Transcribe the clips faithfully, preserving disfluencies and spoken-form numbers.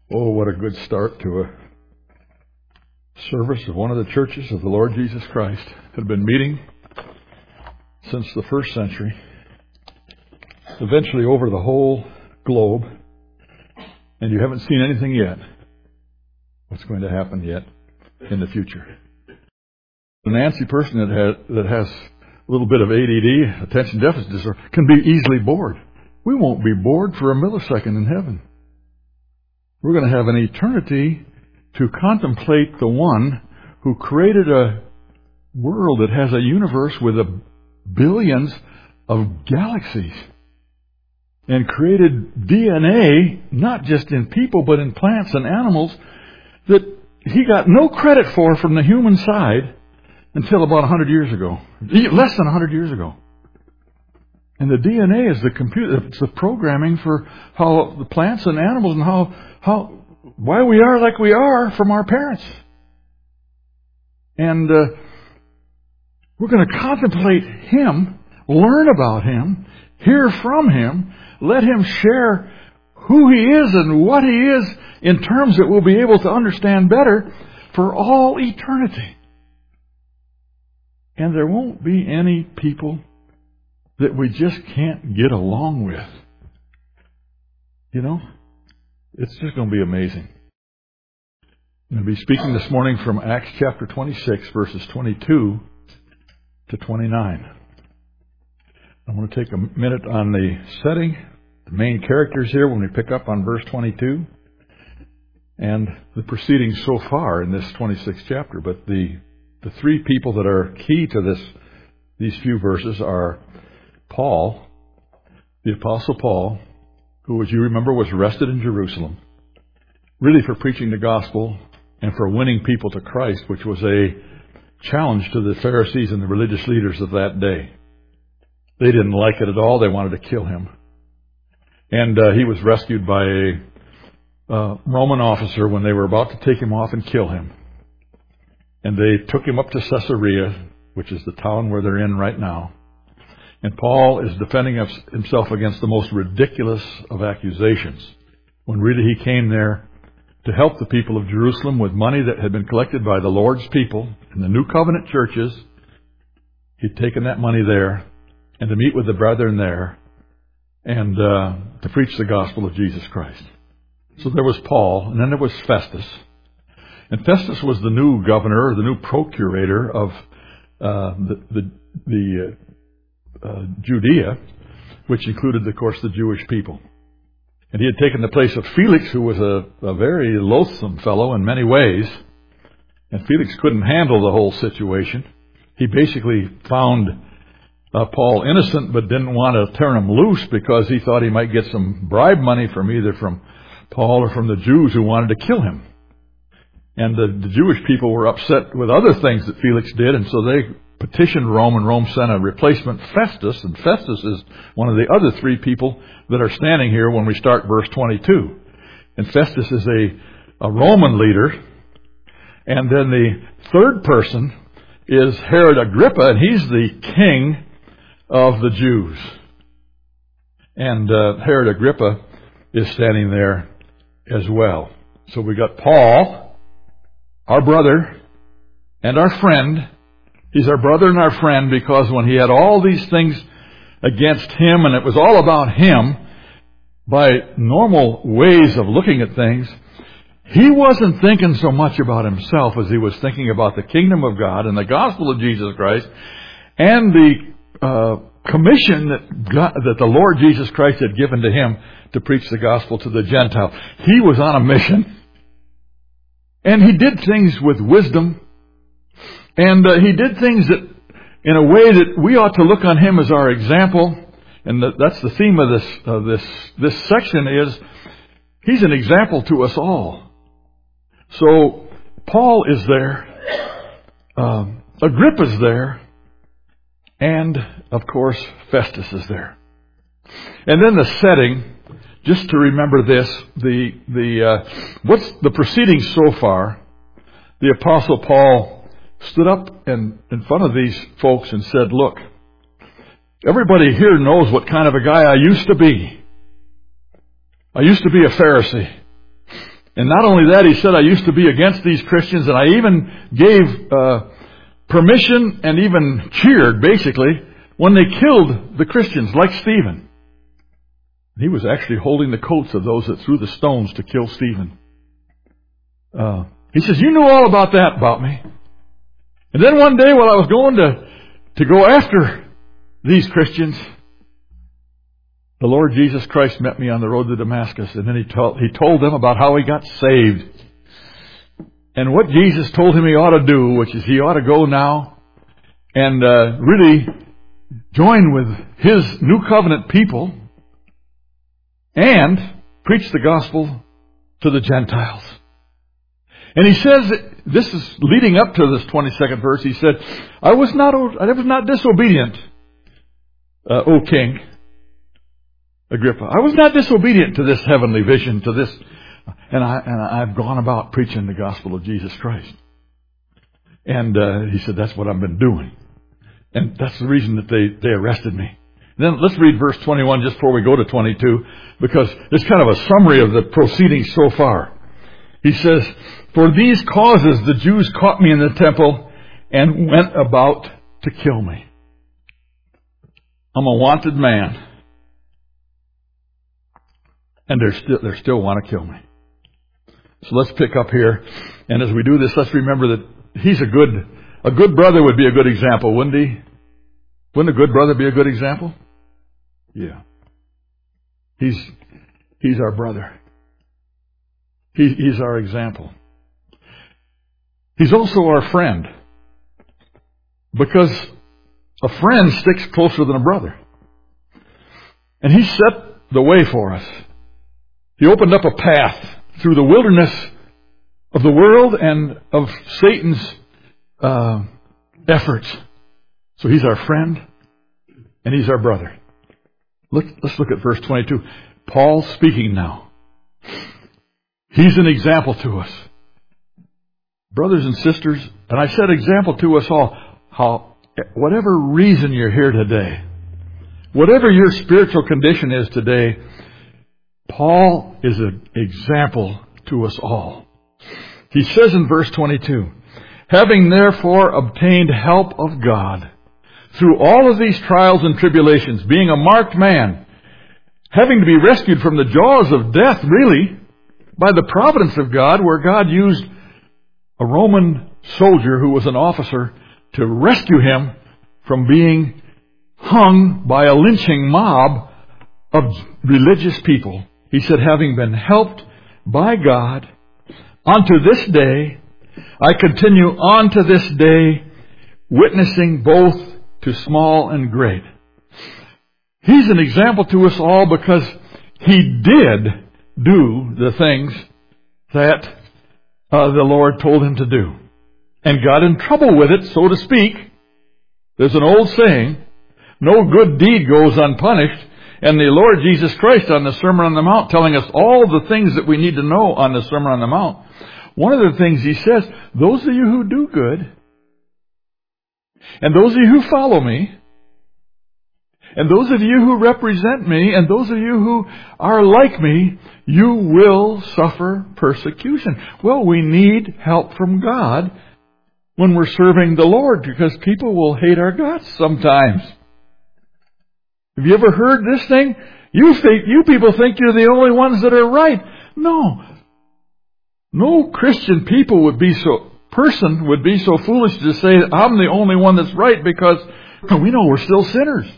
Oh, what a good start to a service of one of the churches of the Lord Jesus Christ. Had been meeting since the first century, eventually over the whole globe, and you haven't seen anything yet. What's going to happen yet in the future? The Nancy person that has, that has a little bit of A D D, attention deficit disorder, can be easily bored. We won't be bored for a millisecond in heaven. We're going to have an eternity to contemplate the one who created a world that has a universe with a billions of galaxies and created D N A, not just in people, but in plants and animals that he got no credit for from the human side until about one hundred years ago, less than one hundred years ago. And the D N A is the computer, it's the programming for how the plants and animals and how, how, why we are like we are from our parents. And uh, we're going to contemplate Him, learn about Him, hear from Him, let Him share who He is and what He is in terms that we'll be able to understand better for all eternity. And there won't be any people that we just can't get along with. You know, it's just going to be amazing. I'm going to be speaking this morning from Acts chapter twenty-six, verses twenty-two to twenty-nine. I want to take a minute on the setting, the main characters here when we pick up on verse twenty-two, and the proceedings so far in this twenty-sixth chapter. But the the three people that are key to this these few verses are Paul, the Apostle Paul, who, as you remember, was arrested in Jerusalem, really for preaching the gospel and for winning people to Christ, which was a challenge to the Pharisees and the religious leaders of that day. They didn't like it at all. They wanted to kill him. And uh, he was rescued by a uh, Roman officer when they were about to take him off and kill him. And they took him up to Caesarea, which is the town where they're in right now. And Paul is defending himself against the most ridiculous of accusations, when really he came there to help the people of Jerusalem with money that had been collected by the Lord's people in the New Covenant churches. He'd taken that money there and to meet with the brethren there and uh, to preach the gospel of Jesus Christ. So there was Paul, and then there was Festus. And Festus was the new governor, the new procurator of uh, the the, the uh, Uh, Judea, which included, of course, the Jewish people. And he had taken the place of Felix, who was a, a very loathsome fellow in many ways. And Felix couldn't handle the whole situation. He basically found uh, Paul innocent, but didn't want to turn him loose because he thought he might get some bribe money from either from Paul or from the Jews who wanted to kill him. And the, the Jewish people were upset with other things that Felix did, and so they petitioned Rome, and Rome sent a replacement, Festus, and Festus is one of the other three people that are standing here when we start verse twenty-two. And Festus is a, a Roman leader, and then the third person is Herod Agrippa, and he's the king of the Jews. And uh, Herod Agrippa is standing there as well. So we got Paul, our brother, and our friend. He's our brother and our friend because when he had all these things against him and it was all about him, by normal ways of looking at things, he wasn't thinking so much about himself as he was thinking about the kingdom of God and the gospel of Jesus Christ and the uh, commission that God, that the Lord Jesus Christ had given to him to preach the gospel to the Gentiles. He was on a mission, and he did things with wisdom. And uh, he did things that, in a way that we ought to look on him as our example. And the, that's the theme of this of this this section is he's an example to us all. So Paul is there, um, Agrippa's there, and of course Festus is there. And then the setting, just to remember this, the the uh, what's the proceedings so far? The Apostle Paul stood up in, in front of these folks and said, look, everybody here knows what kind of a guy I used to be. I used to be a Pharisee. And not only that, he said, I used to be against these Christians, and I even gave uh, permission and even cheered, basically, when they killed the Christians, like Stephen. He was actually holding the coats of those that threw the stones to kill Stephen. Uh, he says, you know all about that about me. And then one day while I was going to, to go after these Christians, the Lord Jesus Christ met me on the road to Damascus, and then he told, he told them about how he got saved. And what Jesus told him he ought to do, which is he ought to go now and uh, really join with his new covenant people and preach the gospel to the Gentiles. And he says, this is leading up to this twenty-second verse, he said, I was not, I was not disobedient, uh, O King Agrippa. I was not disobedient to this heavenly vision, to this, and, I, and I've gone about preaching the gospel of Jesus Christ. And uh, he said, that's what I've been doing. And that's the reason that they, they arrested me. Then let's read verse twenty-one just before we go to twenty-two, because it's kind of a summary of the proceedings so far. He says, for these causes the Jews caught me in the temple and went about to kill me. I'm a wanted man. And they still, they still want to kill me. So let's pick up here. And as we do this, let's remember that he's a good, a good brother would be a good example, wouldn't he? Wouldn't a good brother be a good example? Yeah. He's, he's our brother. He, he's our example. He's also our friend. Because a friend sticks closer than a brother. And he set the way for us. He opened up a path through the wilderness of the world and of Satan's uh, efforts. So he's our friend and he's our brother. Look, let's look at verse twenty-two. Paul speaking now. He's an example to us. Brothers and sisters, and I said example to us all, how whatever reason you're here today, whatever your spiritual condition is today, Paul is an example to us all. He says in verse twenty-two, having therefore obtained help of God through all of these trials and tribulations, being a marked man, having to be rescued from the jaws of death, really, by the providence of God, where God used a Roman soldier who was an officer to rescue him from being hung by a lynching mob of religious people. He said, having been helped by God, unto this day, I continue on to this day, witnessing both to small and great. He's an example to us all because he did do the things that uh, the Lord told him to do. And got in trouble with it, so to speak. There's an old saying, no good deed goes unpunished. And the Lord Jesus Christ on the Sermon on the Mount telling us all the things that we need to know on the Sermon on the Mount. One of the things he says, those of you who do good, and those of you who follow me, and those of you who represent me, and those of you who are like me, you will suffer persecution. Well, we need help from God when we're serving the Lord, because people will hate our guts sometimes. Have you ever heard this thing? You think, you people think you're the only ones that are right. No. No Christian people would be so, person would be so foolish to say, I'm the only one that's right, because we know we're still sinners.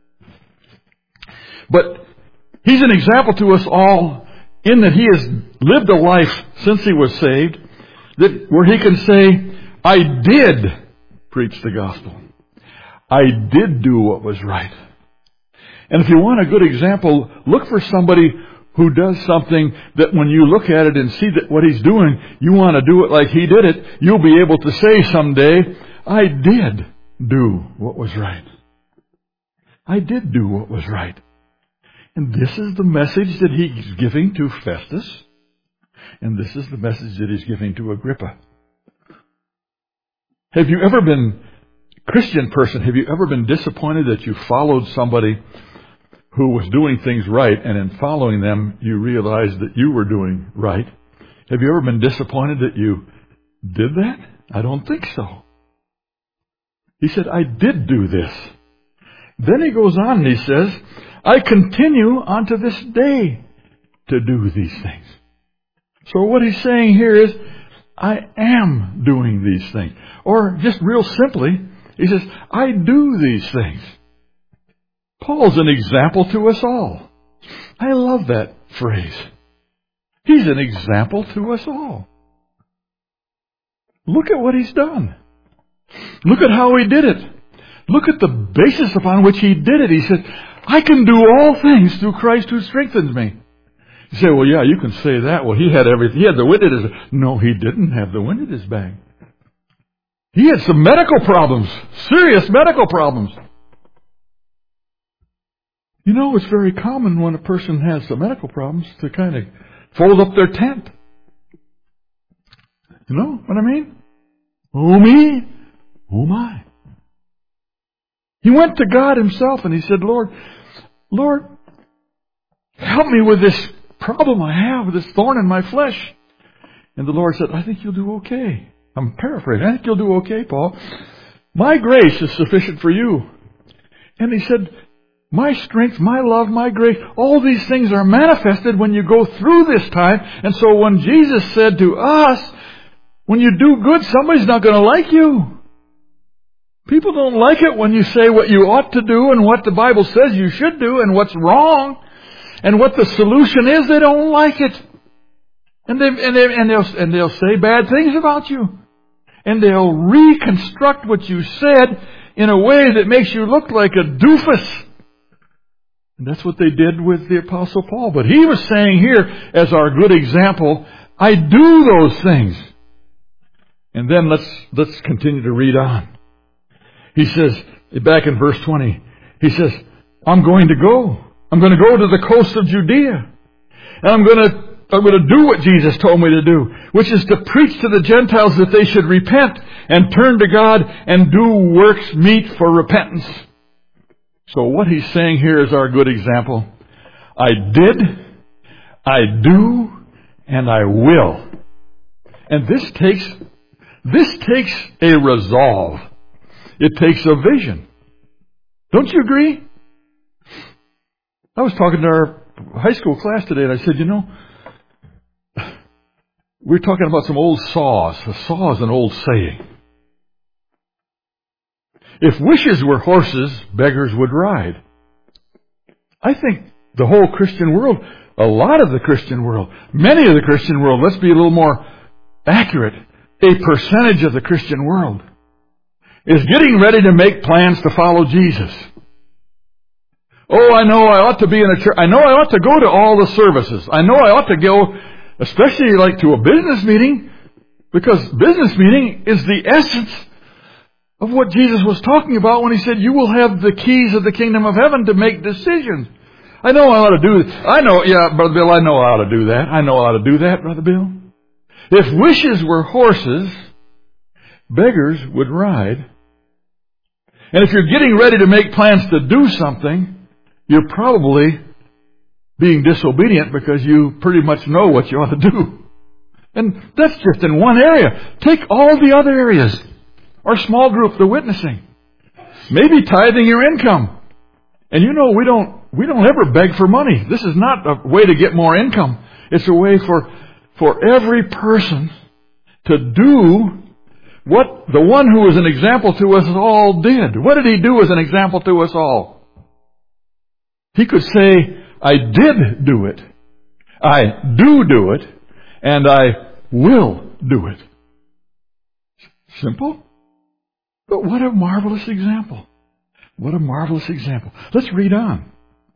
But he's an example to us all in that he has lived a life since he was saved, that where he can say, I did preach the gospel. I did do what was right. And if you want a good example, look for somebody who does something that when you look at it and see that what he's doing, you want to do it like he did it, you'll be able to say someday, I did do what was right. I did do what was right. And this is the message that he's giving to Festus. And this is the message that he's giving to Agrippa. Have you ever been, Christian person, have you ever been disappointed that you followed somebody who was doing things right, and in following them, you realized that you were doing right? Have you ever been disappointed that you did that? I don't think so. He said, I did do this. Then he goes on and he says, I continue unto this day to do these things. So what he's saying here is, I am doing these things. Or just real simply, he says, I do these things. Paul's an example to us all. I love that phrase. He's an example to us all. Look at what he's done. Look at how he did it. Look at the basis upon which he did it. He said, I can do all things through Christ who strengthens me. You say, well, yeah, you can say that. Well, he had everything. He had the wind in his... No, he didn't have the wind in his bag. He had some medical problems. Serious medical problems. You know, it's very common when a person has some medical problems to kind of fold up their tent. You know what I mean? Oh, me? Oh, my. He went to God himself and he said, Lord, Lord, help me with this problem I have, with this thorn in my flesh. And the Lord said, I think you'll do okay. I'm paraphrasing. I think you'll do okay, Paul. My grace is sufficient for you. And he said, my strength, my love, my grace, all these things are manifested when you go through this time. And so when Jesus said to us, when you do good, somebody's not going to like you. People don't like it when you say what you ought to do and what the Bible says you should do and what's wrong and what the solution is. They don't like it. And, they, and, they, and, they'll, and they'll say bad things about you. And they'll reconstruct what you said in a way that makes you look like a doofus. And that's what they did with the Apostle Paul. But he was saying here, as our good example, I do those things. And then let's let's continue to read on. He says, back in verse twenty, he says, I'm going to go. I'm going to go to the coast of Judea. And I'm going to I'm going to do what Jesus told me to do, which is to preach to the Gentiles that they should repent and turn to God and do works meet for repentance. So what he's saying here is our good example. I did, I do, and I will. And this takes, this takes a resolve. It takes a vision. Don't you agree? I was talking to our high school class today and I said, you know, we're talking about some old saws. A saw is an old saying. If wishes were horses, beggars would ride. I think the whole Christian world, a lot of the Christian world, many of the Christian world, let's be a little more accurate, a percentage of the Christian world is getting ready to make plans to follow Jesus. Oh, I know I ought to be in a church. I know I ought to go to all the services. I know I ought to go, especially like to a business meeting, because business meeting is the essence of what Jesus was talking about when he said, you will have the keys of the kingdom of heaven to make decisions. I know I ought to do that. I know, yeah, Brother Bill, I know I ought to do that. I know I ought to do that, Brother Bill. If wishes were horses, beggars would ride. And if you're getting ready to make plans to do something, you're probably being disobedient because you pretty much know what you ought to do. And that's just in one area. Take all the other areas. Our small group, the witnessing. Maybe tithing your income. And you know, we don't we don't ever beg for money. This is not a way to get more income. It's a way for for every person to do what the one who was an example to us all did. What did he do as an example to us all? He could say, I did do it. I do do it. And I will do it. Simple. But what a marvelous example. What a marvelous example. Let's read on.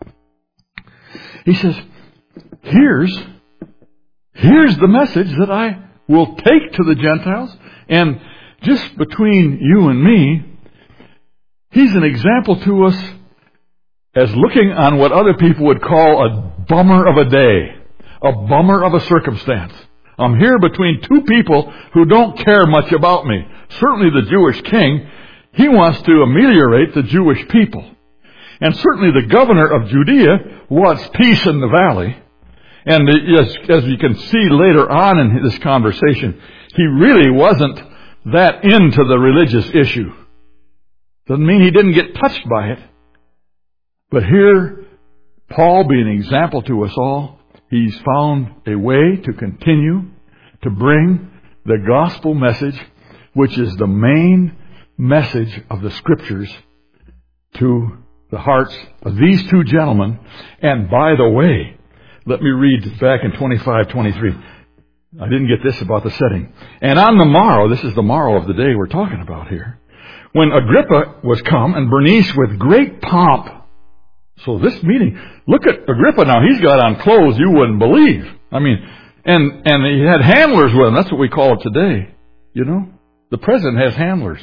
He says, here's, here's the message that I will take to the Gentiles. And just between you and me, he's an example to us as looking on what other people would call a bummer of a day, a bummer of a circumstance. I'm here between two people who don't care much about me. Certainly the Jewish king, he wants to ameliorate the Jewish people. And certainly the governor of Judea wants peace in the valley. And as, as you can see later on in this conversation, he really wasn't that into the religious issue. Doesn't mean he didn't get touched by it. But here, Paul, being an example to us all, he's found a way to continue to bring the gospel message, which is the main message of the Scriptures, to the hearts of these two gentlemen. And by the way, let me read back in twenty-five twenty-three. I didn't get this about the setting. And on the morrow, this is the morrow of the day we're talking about here, when Agrippa was come, and Bernice with great pomp. So this meeting, look at Agrippa now. He's got on clothes you wouldn't believe. I mean, and and he had handlers with him. That's what we call it today. You know, the president has handlers.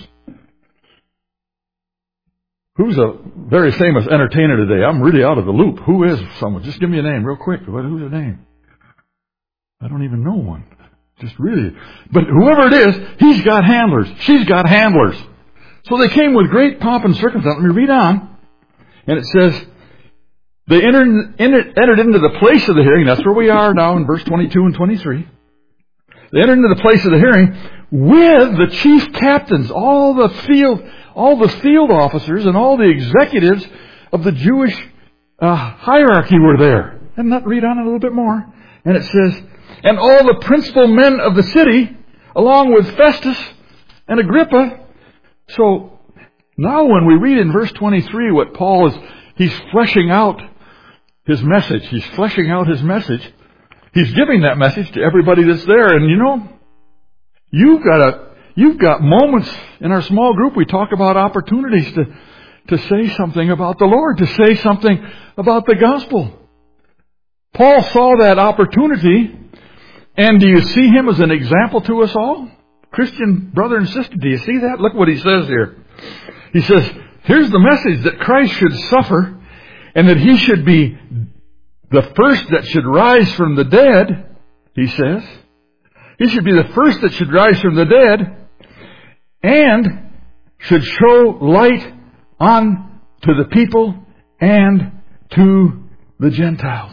Who's a very famous entertainer today? I'm really out of the loop. Who is someone? Just give me a name real quick. Who's the name? I don't even know one. Just really. But whoever it is, he's got handlers. She's got handlers. So they came with great pomp and circumstance. Let me read on. And it says, they entered, entered, entered into the place of the hearing. That's where we are now in verse twenty-two and twenty-three. They entered into the place of the hearing with the chief captains, all the field, all the field officers, and all the executives of the Jewish uh, hierarchy were there. And that read on a little bit more. And it says, and all the principal men of the city, along with Festus and Agrippa. So now when we read in verse twenty-three what Paul is, he's fleshing out his message. He's fleshing out his message. He's giving that message to everybody that's there. And you know, you've got a, you've got moments in our small group. We talk about opportunities to, to say something about the Lord, to say something about the gospel. Paul saw that opportunity. And do you see him as an example to us all? Christian brother and sister, do you see that? Look what he says here. He says, here's the message, that Christ should suffer and that he should be the first that should rise from the dead, he says. He should be the first that should rise from the dead and should show light on to the people and to the Gentiles.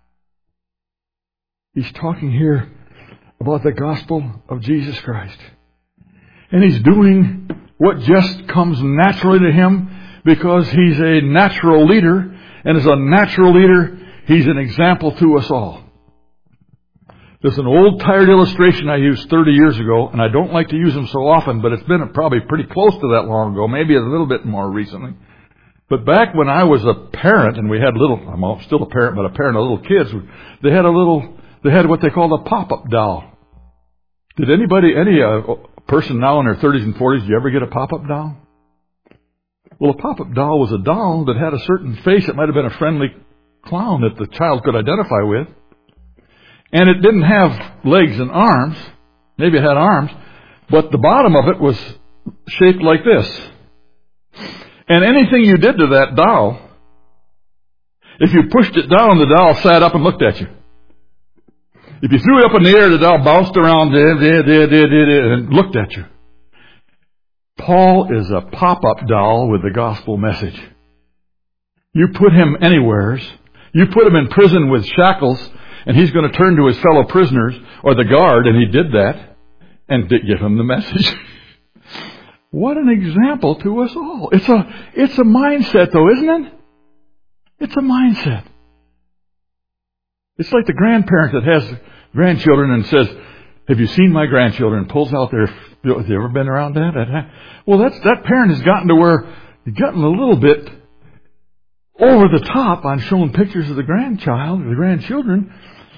He's talking here about the gospel of Jesus Christ. And he's doing what just comes naturally to him because he's a natural leader. And as a natural leader, he's an example to us all. There's an old tired illustration I used thirty years ago, and I don't like to use them so often, but it's been probably pretty close to that long ago, maybe a little bit more recently. But back when I was a parent, and we had little, I'm still a parent, but a parent of little kids, they had a little, they had what they called a pop-up doll. Did anybody, any uh, person now in their thirties and forties, did you ever get a pop-up doll? Well, a pop-up doll was a doll that had a certain face. It might have been a friendly clown that the child could identify with. And it didn't have legs and arms. Maybe it had arms. But the bottom of it was shaped like this. And anything you did to that doll, if you pushed it down, the doll sat up and looked at you. If you threw it up in the air, the doll bounced around and looked at you. Paul is a pop-up doll with the gospel message. You put him anywheres. You put him in prison with shackles, and he's going to turn to his fellow prisoners, or the guard, and he did that, and give him the message. What an example to us all. It's a, it's a mindset, though, isn't it? It's a mindset. It's like the grandparent that has grandchildren and says, have you seen my grandchildren? Pulls out their, have you ever been around that? Well, that's, that parent has gotten to where he's gotten a little bit over the top on showing pictures of the grandchild, the grandchildren.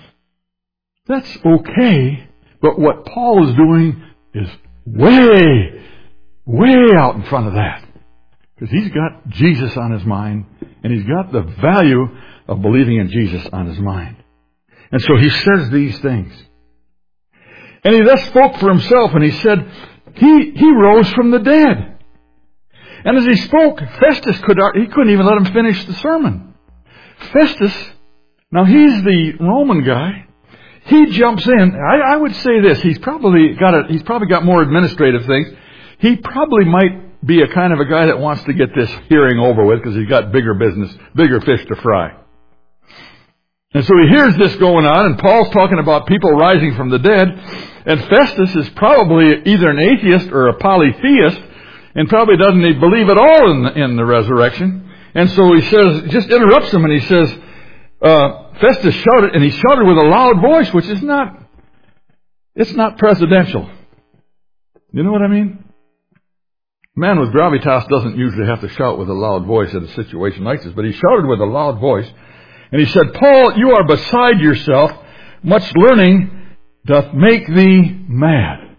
That's okay. But what Paul is doing is way, way out in front of that. Because he's got Jesus on his mind, and he's got the value of believing in Jesus on his mind. And so he says these things. And he thus spoke for himself, and he said, he, he rose from the dead. And as he spoke, Festus could, he couldn't even let him finish the sermon. Festus, now he's the Roman guy. He jumps in. I, I would say this, he's probably got a, he's probably got more administrative things. He probably might be a kind of a guy that wants to get this hearing over with because he's got bigger business, bigger fish to fry. And so he hears this going on, and Paul's talking about people rising from the dead, and Festus is probably either an atheist or a polytheist, and probably doesn't even believe at all in the, in the resurrection. And so he says, just interrupts him, and he says, uh, Festus shouted, and he shouted with a loud voice, which is not, it's not presidential. You know what I mean? A man with gravitas doesn't usually have to shout with a loud voice in a situation like this, but he shouted with a loud voice, and he said, Paul, you are beside yourself. Much learning doth make thee mad.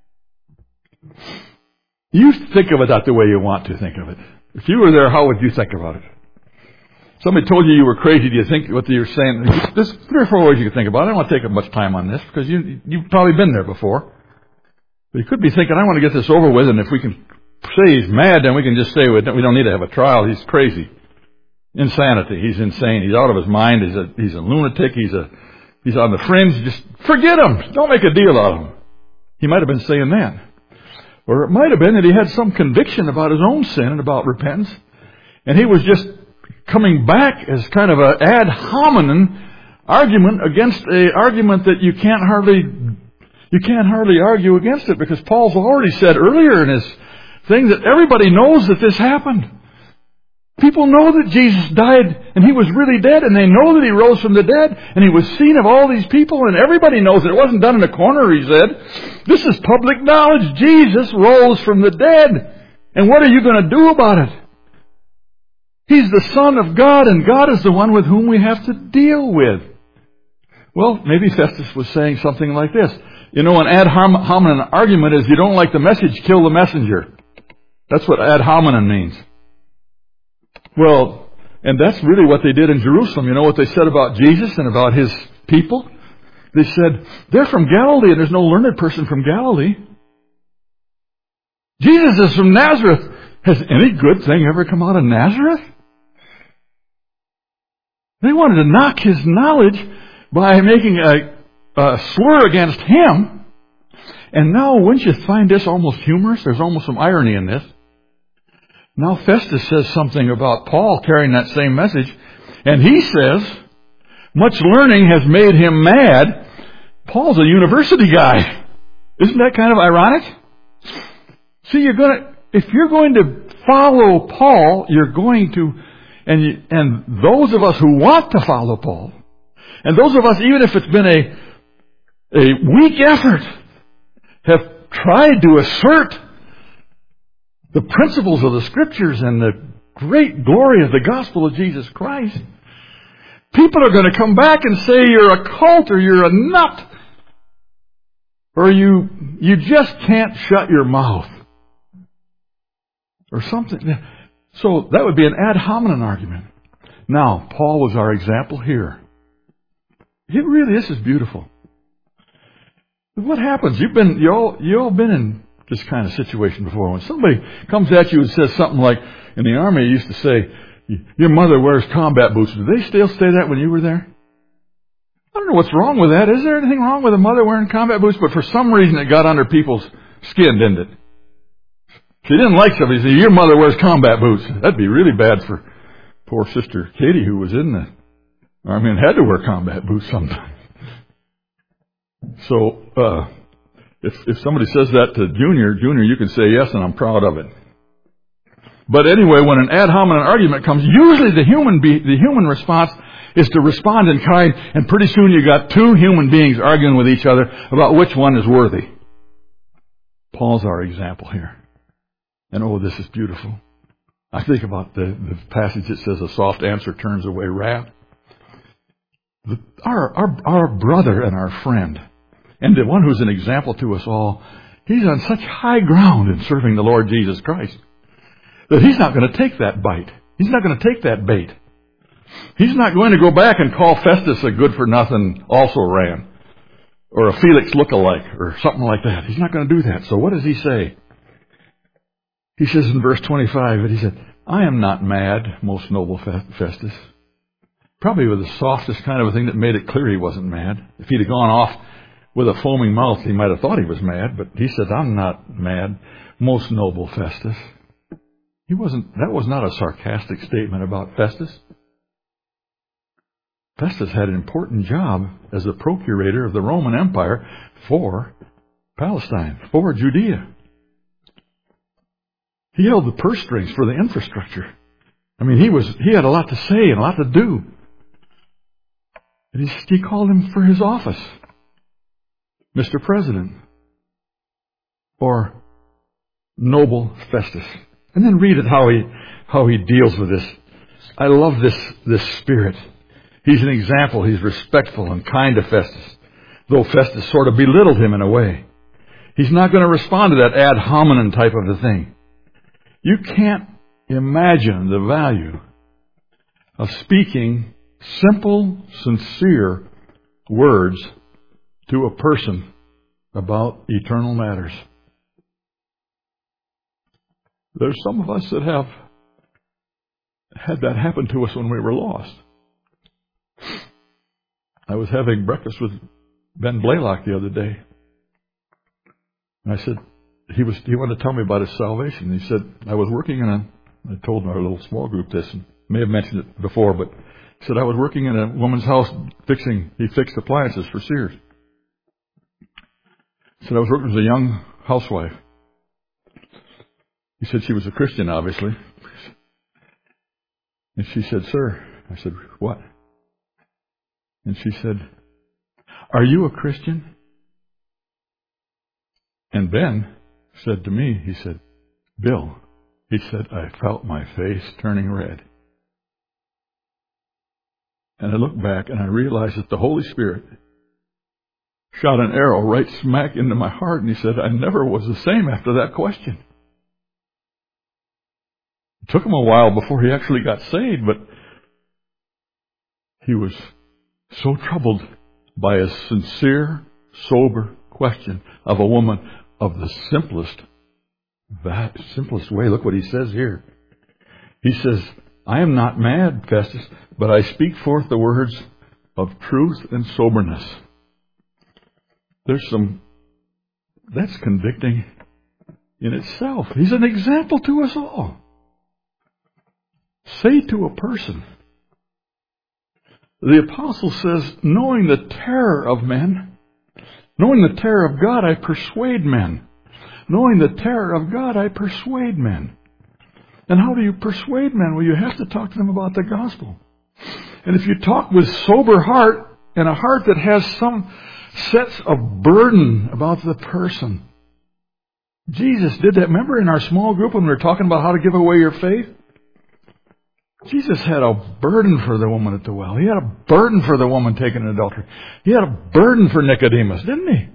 You think of it not the way you want to think of it. If you were there, how would you think about it? Somebody told you you were crazy. Do you think what you're saying? There's three or four ways you could think about it. I don't want to take up much time on this because you, you've probably been there before. But you could be thinking, I want to get this over with, and if we can say he's mad, then we can just say we don't need to have a trial. He's crazy. Insanity. He's insane. He's out of his mind. He's a, he's a lunatic. He's a, he's on the fringe. Just forget him. Don't make a deal out of him. He might have been saying that. Or it might have been that he had some conviction about his own sin and about repentance. And he was just coming back as kind of an ad hominem argument against a argument that you can't hardly, you can't hardly argue against it, because Paul's already said earlier in his thing that everybody knows that this happened. People know that Jesus died and he was really dead, and they know that he rose from the dead, and he was seen of all these people, and everybody knows it. It wasn't done in a corner, he said. This is public knowledge. Jesus rose from the dead. And what are you going to do about it? He's the Son of God, and God is the one with whom we have to deal with. Well, maybe Festus was saying something like this. You know, an ad hominem argument is you don't like the message, kill the messenger. That's what ad hominem means. Well, and that's really what they did in Jerusalem. You know what they said about Jesus and about his people? They said, they're from Galilee, and there's no learned person from Galilee. Jesus is from Nazareth. Has any good thing ever come out of Nazareth? They wanted to knock his knowledge by making a, a slur against him. And now, wouldn't you find this almost humorous? There's almost some irony in this. Now Festus says something about Paul carrying that same message, and he says, much learning has made him mad. Paul's a university guy. Isn't that kind of ironic? See, you're going to, if you're going to follow Paul, you're going to, and you, and those of us who want to follow Paul, and those of us, even if it's been a a weak effort, have tried to assert the principles of the Scriptures and the great glory of the gospel of Jesus Christ, people are going to come back and say you're a cult, or you're a nut, or you you just can't shut your mouth, or something. So that would be an ad hominem argument. Now, Paul was our example here. It really, this is beautiful. What happens? You've been, you all, you all been in this kind of situation before. When somebody comes at you and says something like, in the army, you used to say, your mother wears combat boots. Do they still say that when you were there? I don't know what's wrong with that. Is there anything wrong with a mother wearing combat boots? But for some reason, it got under people's skin, didn't it? She didn't like somebody say, your mother wears combat boots. That'd be really bad for poor sister Katie, who was in the army and had to wear combat boots sometimes. So, uh, if, if somebody says that to Junior, Junior, you can say yes, and I'm proud of it. But anyway, when an ad hominem argument comes, usually the human be, the human response is to respond in kind, and pretty soon you got two human beings arguing with each other about which one is worthy. Paul's our example here. And oh, this is beautiful. I think about the, the passage that says a soft answer turns away wrath. The, our, our, our brother and our friend, and the one who's an example to us all, he's on such high ground in serving the Lord Jesus Christ that he's not going to take that bite. He's not going to take that bait. He's not going to go back and call Festus a good-for-nothing also-ran, or a Felix look-alike, or something like that. He's not going to do that. So what does he say? He says in verse twenty-five, that he said, I am not mad, most noble Festus. Probably with the softest kind of a thing that made it clear he wasn't mad. If he'd have gone off with a foaming mouth, he might have thought he was mad, but he said, I'm not mad, most noble Festus. He wasn't, that was not a sarcastic statement about Festus. Festus had an important job as the procurator of the Roman Empire for Palestine, for Judea. He held the purse strings for the infrastructure. I mean, he was he had a lot to say and a lot to do. And he, he called him for his office, Mister President, or Noble Festus. And then read it how he how he deals with this. I love this this spirit. He's an example. He's respectful and kind to Festus, though Festus sort of belittled him in a way. He's not going to respond to that ad hominem type of a thing. You can't imagine the value of speaking simple, sincere words to a person about eternal matters. There's some of us that have had that happen to us when we were lost. I was having breakfast with Ben Blaylock the other day. And I said, he was he wanted to tell me about his salvation. He said, I was working in a, I told our little small group this, and may have mentioned it before, but he said, I was working in a woman's house fixing, he fixed appliances for Sears. He said, I was working as a young housewife. He said she was a Christian, obviously. And she said, sir, I said, what? And she said, are you a Christian? And Ben said to me, he said, Bill, he said, I felt my face turning red. And I looked back and I realized that the Holy Spirit shot an arrow right smack into my heart. And he said, I never was the same after that question. It took him a while before he actually got saved, but he was so troubled by a sincere, sober question of a woman of the simplest, that simplest way. Look what he says here. He says, I am not mad, Festus, but I speak forth the words of truth and soberness. There's some, that's convicting in itself. He's an example to us all. Say to a person, the apostle says, knowing the terror of men, knowing the terror of God, I persuade men. Knowing the terror of God, I persuade men. And how do you persuade men? Well, you have to talk to them about the gospel. And if you talk with sober heart, and a heart that has some sense of burden about the person. Jesus did that. Remember in our small group when we were talking about how to give away your faith? Jesus had a burden for the woman at the well. He had a burden for the woman taken in adultery. He had a burden for Nicodemus, didn't he?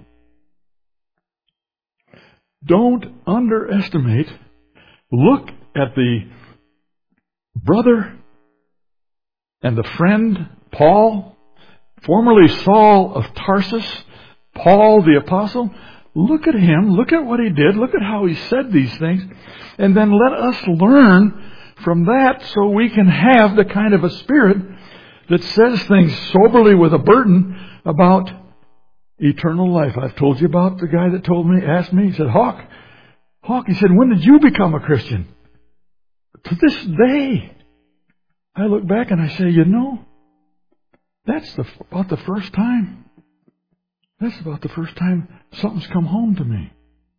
Don't underestimate. Look at the brother and the friend, Paul, formerly Saul of Tarsus, Paul the apostle. Look at him. Look at what he did. Look at how he said these things. And then let us learn from that so we can have the kind of a spirit that says things soberly with a burden about eternal life. I've told you about the guy that told me, asked me, he said, Hawk, Hawk, he said, when did you become a Christian? To this day, I look back and I say, you know, that's the, about the first time. That's about the first time something's come home to me.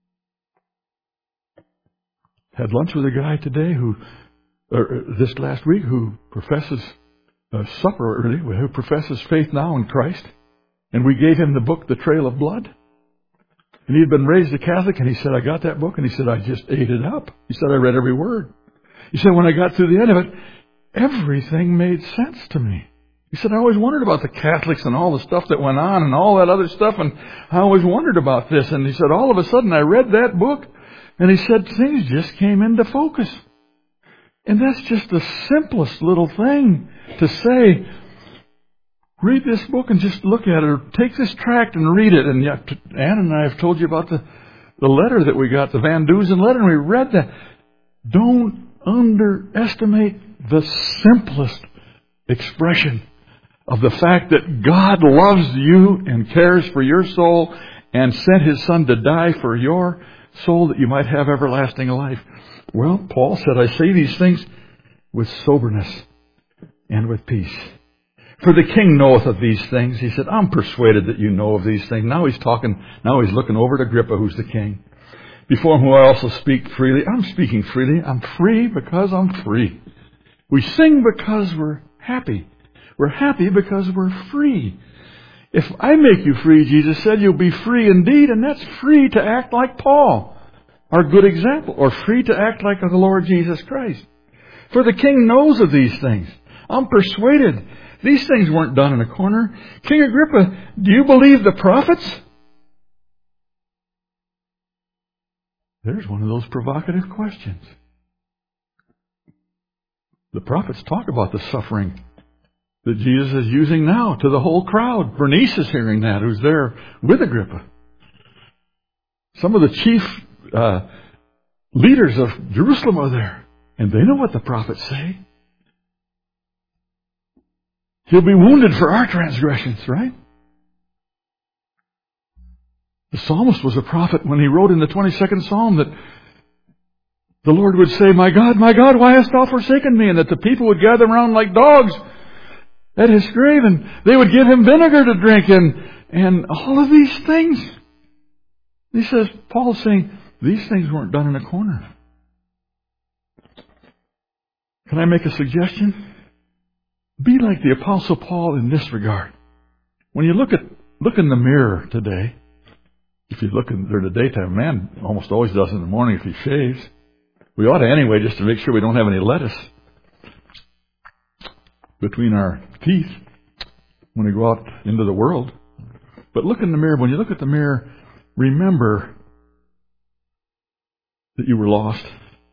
Had lunch with a guy today who, or this last week, who professes uh, supper, really, who professes faith now in Christ. And we gave him the book, The Trail of Blood. And he had been raised a Catholic, and he said, I got that book, and he said, I just ate it up. He said, I read every word. He said, when I got to the end of it, everything made sense to me. He said, I always wondered about the Catholics and all the stuff that went on and all that other stuff, and I always wondered about this. And he said, all of a sudden I read that book, and he said, things just came into focus. And that's just the simplest little thing to say. Read this book and just look at it, or take this tract and read it. And yet, Ann and I have told you about the, the letter that we got, the Van Dusen letter, and we read that. Don't underestimate the simplest expression of the fact that God loves you and cares for your soul and sent His Son to die for your soul that you might have everlasting life. Well, Paul said, I say these things with soberness and with peace. For the king knoweth of these things. He said, I'm persuaded that you know of these things. Now he's talking, now he's looking over to Agrippa, who's the king. Before whom I also speak freely. I'm speaking freely. I'm free because I'm free. We sing because we're happy. We're happy because we're free. If I make you free, Jesus said, you'll be free indeed, and that's free to act like Paul, our good example, or free to act like the Lord Jesus Christ. For the king knows of these things. I'm persuaded. These things weren't done in a corner. King Agrippa, do you believe the prophets? There's one of those provocative questions. The prophets talk about the suffering that Jesus is using now to the whole crowd. Bernice is hearing that, who's there with Agrippa. Some of the chief uh, leaders of Jerusalem are there, and they know what the prophets say. He'll be wounded for our transgressions, right? The psalmist was a prophet when he wrote in the twenty-second Psalm that the Lord would say, my God, my God, why hast thou forsaken me? And that the people would gather around like dogs at his grave, and they would give him vinegar to drink, and, and all of these things. He says, Paul's saying, these things weren't done in a corner. Can I make a suggestion? Be like the Apostle Paul in this regard. When you look at look in the mirror today, if you look in during the daytime, a man almost always does in the morning if he shaves. We ought to anyway, just to make sure we don't have any lettuce between our teeth when we go out into the world. But look in the mirror. When you look at the mirror, remember that you were lost.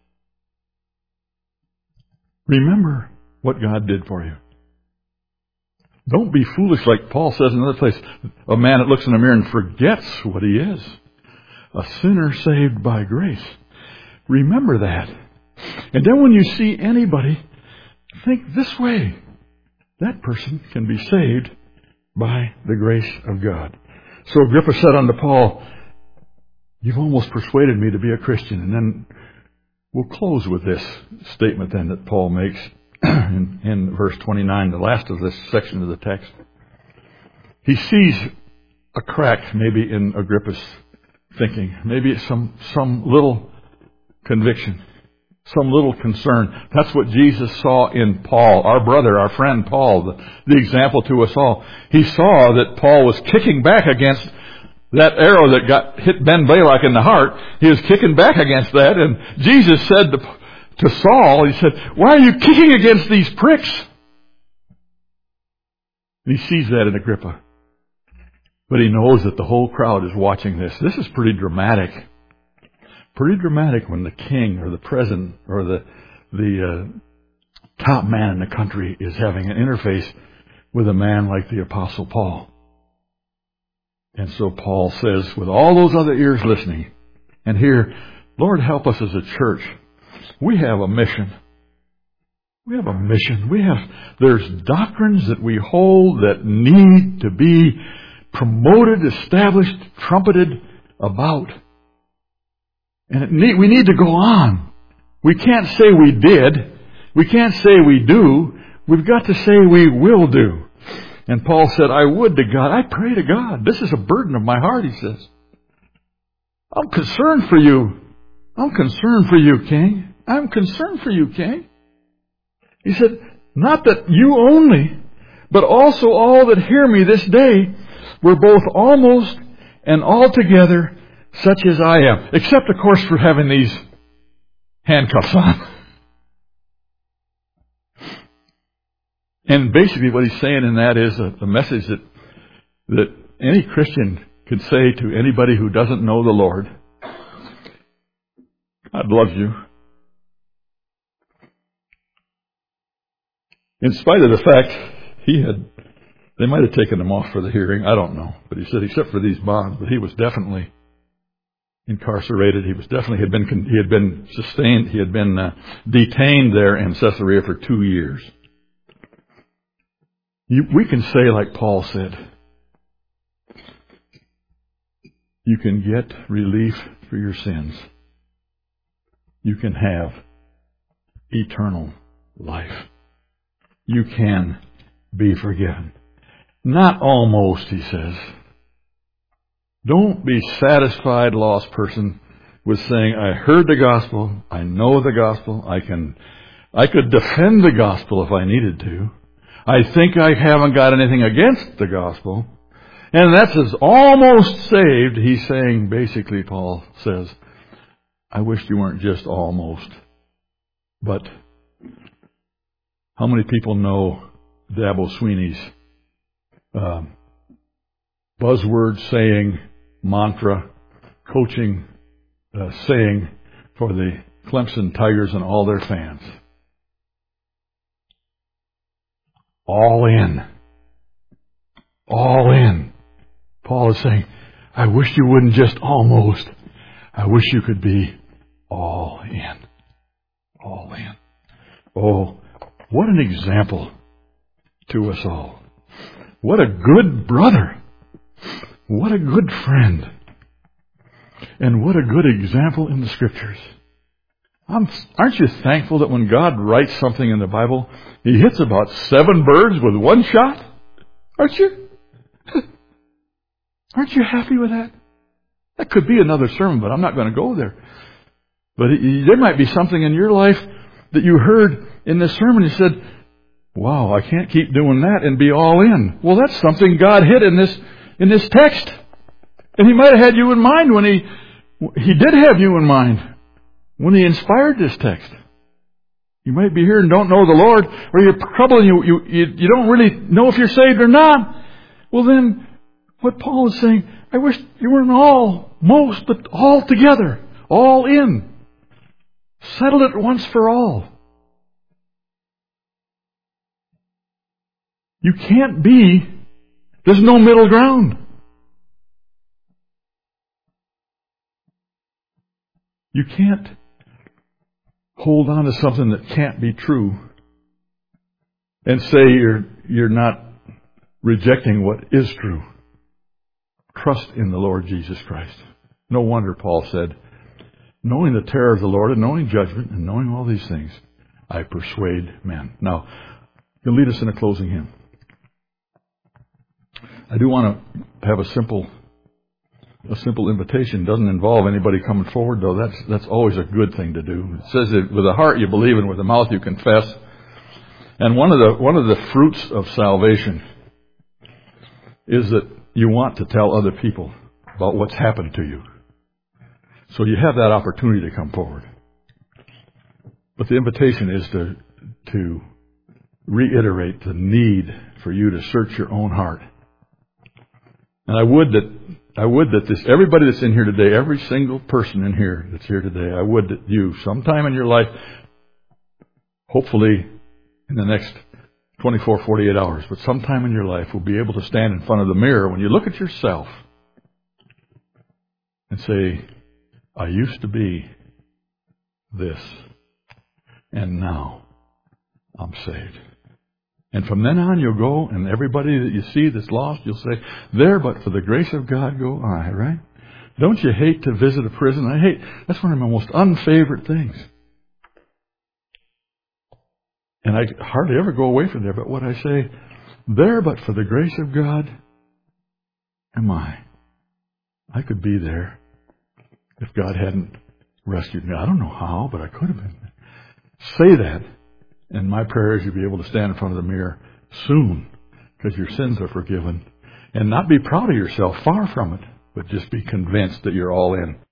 Remember what God did for you. Don't be foolish like Paul says in another place. A man that looks in the mirror and forgets what he is. A sinner saved by grace. Remember that. And then when you see anybody, think this way. That person can be saved by the grace of God. So Agrippa said unto Paul, you've almost persuaded me to be a Christian. And then we'll close with this statement then that Paul makes in, in verse twenty-nine, the last of this section of the text. He sees a crack maybe in Agrippa's thinking. Maybe some, some little conviction. Some little concern. That's what Jesus saw in Paul, our brother, our friend Paul, the, the example to us all. He saw that Paul was kicking back against that arrow that got hit Ben Balak in the heart. He was kicking back against that, and Jesus said to, to Saul, he said, why are you kicking against these pricks? And he sees that in Agrippa. But he knows that the whole crowd is watching this. This is pretty dramatic. Pretty dramatic when the king or the president or the the uh, top man in the country is having an interface with a man like the Apostle Paul. And so Paul says, with all those other ears listening, and here, Lord, help us as a church. We have a mission. We have a mission. We have, there's doctrines that we hold that need to be promoted, established, trumpeted about. And it need, we need to go on. We can't say we did. We can't say we do. We've got to say we will do. And Paul said, I would to God. I pray to God. This is a burden of my heart, he says. I'm concerned for you. I'm concerned for you, King. I'm concerned for you, King. He said, not that you only, but also all that hear me this day were both almost and altogether such as I am. Except, of course, for having these handcuffs on. And basically what he's saying in that is a, a message that that any Christian could say to anybody who doesn't know the Lord. God loves you. In spite of the fact he had, they might have taken him off for the hearing, I don't know. But he said, except for these bonds, but he was definitely incarcerated. He was definitely had been he had been sustained. He had been uh, detained there in Caesarea for two years. You, we can say like Paul said, you can get relief for your sins. You can have eternal life. You can be forgiven. Not almost, he says. Don't be satisfied, lost person, with saying, I heard the gospel, I know the gospel, I can, I could defend the gospel if I needed to. I think I haven't got anything against the gospel. And that's as almost saved. He's saying, basically, Paul says, I wish you weren't just almost. But how many people know Dabo Sweeney's uh, buzzword saying, mantra, coaching uh, saying for the Clemson Tigers and all their fans? All in. All in. Paul is saying, I wish you wouldn't just almost. I wish you could be all in. All in. Oh, what an example to us all. What a good brother. What a good friend. And what a good example in the Scriptures. I'm, aren't you thankful that when God writes something in the Bible, He hits about seven birds with one shot? Aren't you? Aren't you happy with that? That could be another sermon, but I'm not going to go there. But it, there might be something in your life that you heard in this sermon. You said, wow, I can't keep doing that and be all in. Well, that's something God hit in this in this text. And He might have had you in mind when He He did have you in mind when He inspired this text. You might be here and don't know the Lord, or you're troubled and you, you, you, you don't really know if you're saved or not. Well then, what Paul is saying, I wish you weren't all, most, but all together, all in. Settle it once for all. You can't be, there's no middle ground. You can't hold on to something that can't be true and say you're you're not rejecting what is true. Trust in the Lord Jesus Christ. No wonder Paul said, knowing the terror of the Lord and knowing judgment and knowing all these things, I persuade men. Now, you'll lead us in a closing hymn. I do want to have a simple A simple invitation. Doesn't involve anybody coming forward, though. That's that's always a good thing to do. It says that with the heart you believe and with the mouth you confess. And one of the one of the fruits of salvation is that you want to tell other people about what's happened to you. So you have that opportunity to come forward. But the invitation is to to reiterate the need for you to search your own heart. And I would that I would that this, everybody that's in here today, every single person in here that's here today, I would that you, sometime in your life, hopefully in the next twenty-four, forty-eight hours, but sometime in your life will be able to stand in front of the mirror when you look at yourself and say, I used to be this, and now I'm saved. And from then on, you'll go, and everybody that you see that's lost, you'll say, there, but for the grace of God go I, right? Don't you hate to visit a prison? I hate, that's one of my most unfavorite things. And I hardly ever go away from there, but what I say, there, but for the grace of God am I. I could be there if God hadn't rescued me. I don't know how, but I could have been. Say that. And my prayer is you'll be able to stand in front of the mirror soon, because your sins are forgiven. And not be proud of yourself, far from it, but just be convinced that you're all in.